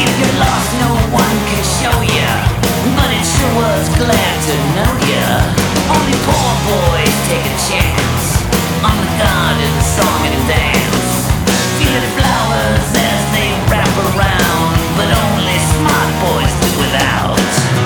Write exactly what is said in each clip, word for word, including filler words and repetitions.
You're lost, no one can show ya, but it sure was glad to know ya. Only poor boys take a chance on the garden song and dance. Feel the flowers as they wrap around, but only smart boys do without.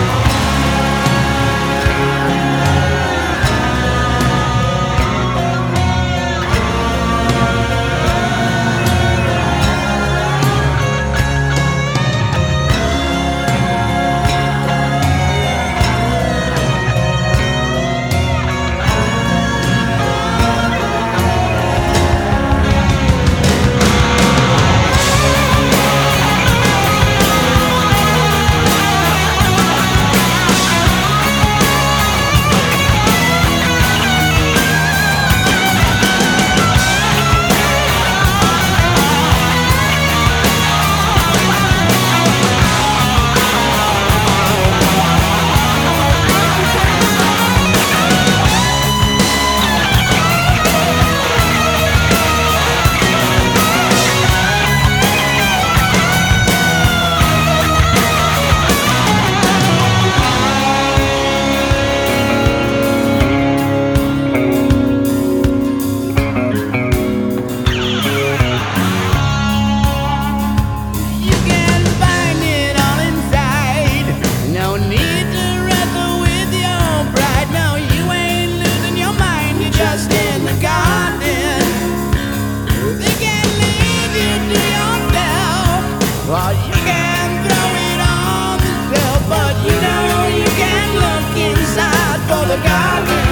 Well, you can throw it on the shelf, but you know you can look inside for the garden.